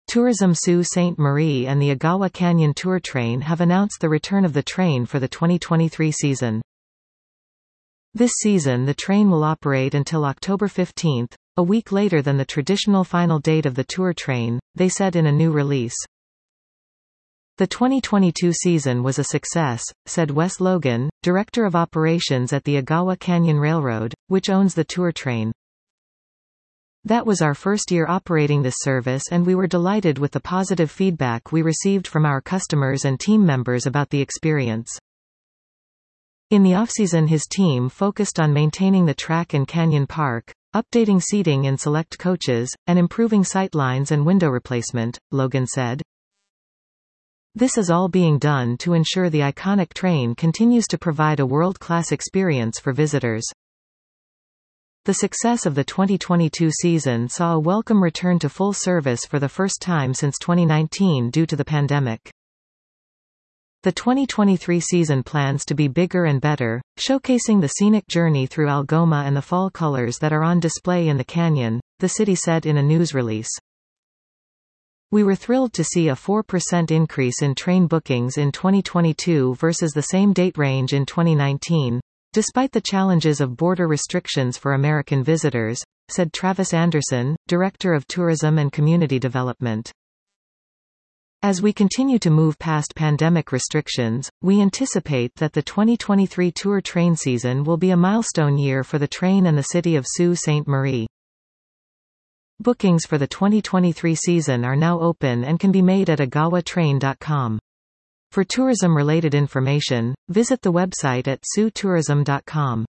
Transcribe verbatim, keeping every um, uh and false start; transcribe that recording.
Tourism Sault Ste. Marie and the Agawa Canyon Tour Train have announced the return of the train for the twenty twenty-three season. This season the train will operate until October fifteenth, a week later than the traditional final date of the tour train, they said in a new release. The twenty twenty-two season was a success, said Wes Logan, Director of Operations at the Agawa Canyon Railroad, which owns the tour train. That was our first year operating this service and we were delighted with the positive feedback we received from our customers and team members about the experience. In the offseason his team focused on maintaining the track and canyon park, updating seating in select coaches, and improving sightlines and window replacement, Logan said. This is all being done to ensure the iconic train continues to provide a world-class experience for visitors. The success of the twenty twenty-two season saw a welcome return to full service for the first time since twenty nineteen due to the pandemic. The twenty twenty-three season plans to be bigger and better, showcasing the scenic journey through Algoma and the fall colors that are on display in the canyon, the city said in a news release. We were thrilled to see a four percent increase in train bookings in twenty twenty-two versus the same date range in twenty nineteen. Despite the challenges of border restrictions for American visitors, said Travis Anderson, Director of Tourism and Community Development. As we continue to move past pandemic restrictions, we anticipate that the twenty twenty-three tour train season will be a milestone year for the train and the city of Sault Ste. Marie. Bookings for the twenty twenty-three season are now open and can be made at agawa train dot com. For tourism-related information, visit the website at sault tourism dot com.